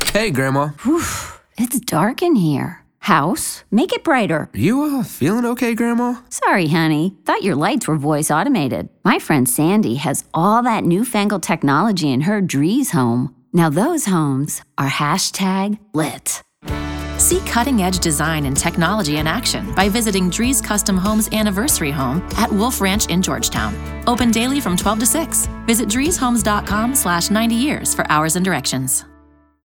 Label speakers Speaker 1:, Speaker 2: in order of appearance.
Speaker 1: Hey, Grandma.
Speaker 2: Whew, it's dark in here. House, make it brighter.
Speaker 1: You, feeling okay, Grandma?
Speaker 2: Sorry, honey. Thought your lights were voice automated. My friend Sandy has all that newfangled technology in her Drees home. Now those homes are #lit.
Speaker 3: See cutting-edge design and technology in action by visiting Drees Custom Homes Anniversary Home at Wolf Ranch in Georgetown. Open daily from 12 to 6. Visit dreeshomes.com/90years for hours and directions.